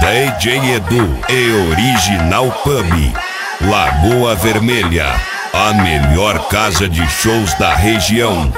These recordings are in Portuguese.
DJ Edu e Original Pub, Lagoa Vermelha, a melhor casa de shows da região.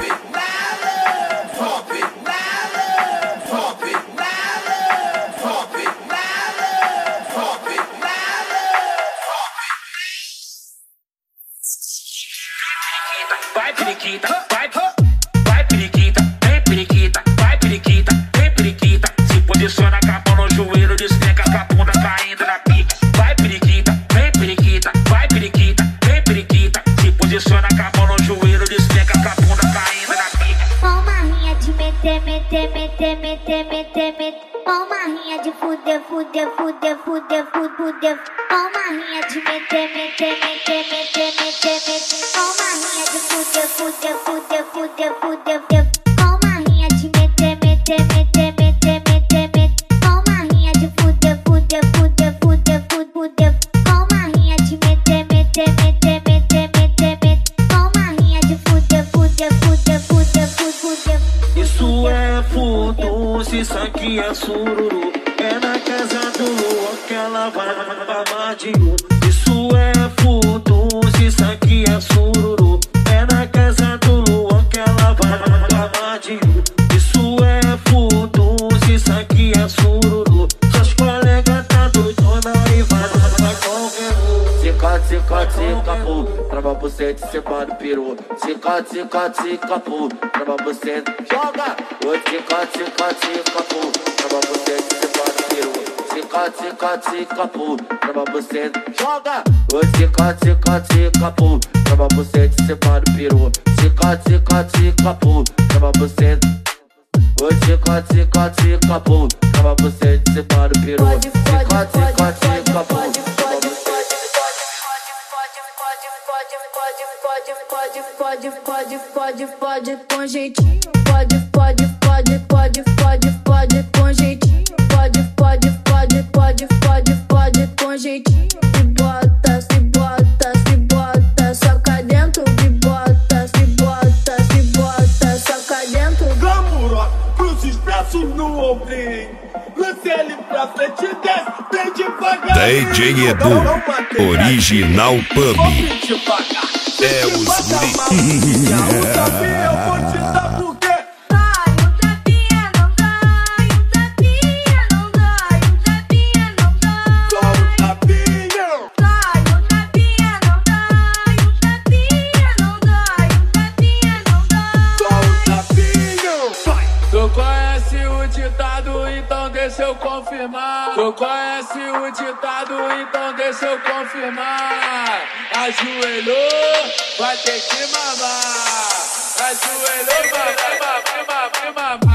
Vai periquita, vai periquita, vem periquita, vai periquita, vem periquita. Se posiciona com a mão no joelho, despenca com a bunda caindo na pica. Vai periquita, vem periquita, vai periquita, vem periquita. Se posiciona com a mão no joelho, despenca com a bunda caindo na pica. Ó marrinha de meter, meter, meter, meter, meter, meter. Ó marrinha de fuder, fuder, fuder, fuder, fuder. Ó marrinha de meter, meter, meter, meter, meter, meter. Ó marrinha de fuder, fuder, fuder, fuder, fuder. Ó marrinha de meter, meter, meter, meter, meter, meter. Ó marrinha de fuder, fuder, fuder, fuder, fuder. Ó marrinha de meter, meter, meter, meter, meter, meter. Ó marrinha de fuder, fuder, fuder, fuder, fuder. Isso é furdunço, isso aqui é sururu. É na casa do Luan que ela vai mamar de um. Isso é furdunço, isso aqui é sururu. É na casa do Luan que ela vai mamar de um. Isso é furdunço, isso aqui é sururu. Seus colegas tá doidona e vai qualquer um. Cicote, cicote, cicapu, trava você de separa o peru. Cicote, cicote, cicapu, trava você, joga. Oi, cicote, cicote, cicapu, trava você de separa o peru. Cicote, cicote, cicapu, trava você, joga. Oi, cicote, cicote, cicapu, trava você de separa o peru. Cicote, cicote, cicapu, trava você. Oi, cicote, cicote, cicapu, trava você de separa o peru. Cicote, cicote, cicapu. Pode com jeitinho, pode com jeitinho, pode com jeitinho. Se bota, soca dentro, se bota, soca dentro. Glamour, cruz expresso no ombrinho. Lance ele pra frente e desce, bem devagar. DJ Edu, Original Pub. É os guri. Eu vou te dar porque deixa eu confirmar. Tu conhece o ditado, então deixa eu confirmar. Ajoelhou, vai ter que mamar. Ajoelhou, vai mamar.